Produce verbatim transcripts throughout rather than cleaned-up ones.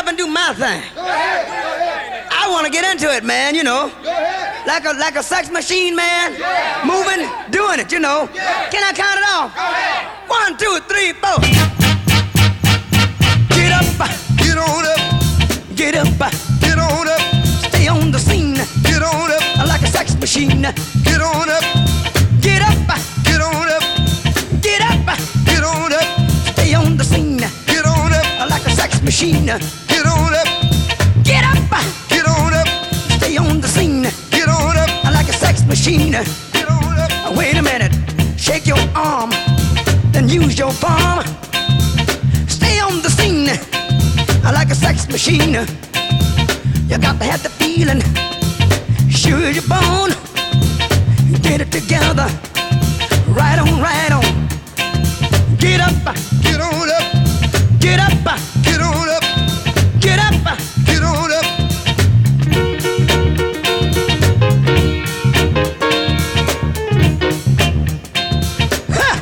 up and do my thing. I want to get into it, man, you know. Like a like a sex machine, man. Moving, doing it, you know. Can I count it off? One, two, three, four. Get up, Get on up, get up, get on up, stay on the scene. get on up, Like a sex machine. get on up, Get up, get on up, get up, get on up, stay on the scene. get on up, Like a sex machine. get on up, Get up, get on up, stay on the scene. get on up, Like a sex machine. get on up. Wait a minute, shake your arm, then use your palm. Stay on the scene like a sex machine. You got to have the feeling, sure as you're born. Get it together, right on, right on. Get up, Get on up, get up, get on up, get up. get on up. Ha!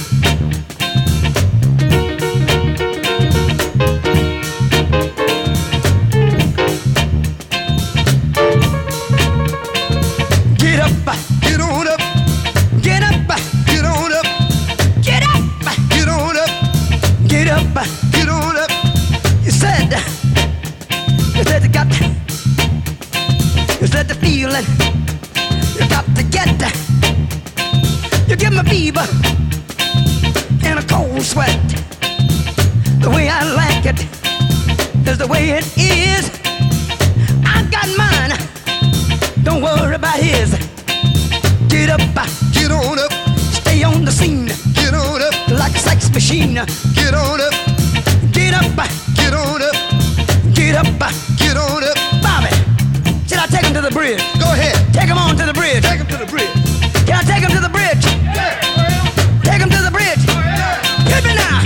Get up, Get on up, get up, get on up, get up, get on up, get up. get on up. You said, you said you got, you said the feeling, you got to get. You give me fever and a cold sweat. The way I like it is the way it is. I got mine, don't worry about his. Get up, Get on up, stay on the scene get on up, like a sex machine. get on up, Get up, get on up, get up. get on up. Bobby, should I take him to the bridge? Go ahead, Take him on to the bridge. take him to the bridge. Can I take him to the bridge? Take him to the bridge. Hit me now.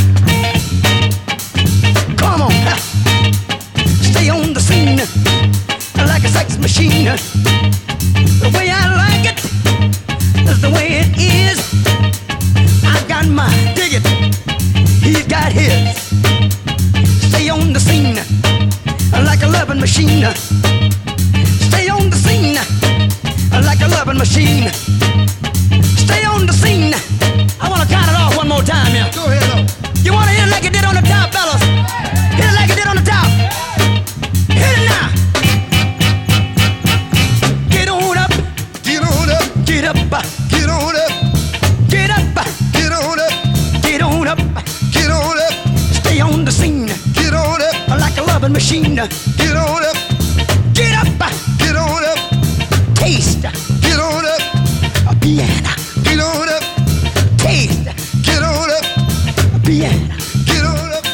Come on. Stay on the scene like a sex machine. The way I like it is the way it is. I got mine. Dig it. He's got his. Stay on the scene like a loving machine. Stay on the scene like a loving machine. Stay on the scene. I want to count it off one more time here. Go ahead up. You want to hit it like it did on the top, fellas? Hit it like it did on the top. Hit it now. Get on up, Get on up, get up, get on up, get up, get on up, get on up. get on up, Stay on the scene get on up, like a loving machine. get on up, Get up, get on up, taste get on up, a piano. get on up, Taste get on up, a piano. get on up.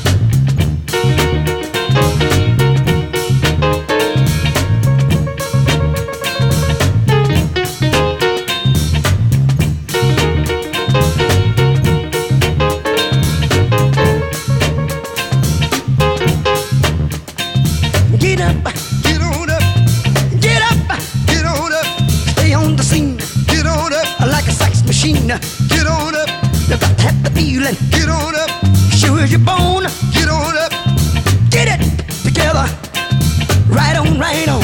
Get up, Get on up, get up. get on up, Stay on the scene get on up, like a sex machine. get on up, You got to have the feeling, get on up, sure as you're born. get on up. Get it together, right on, right on.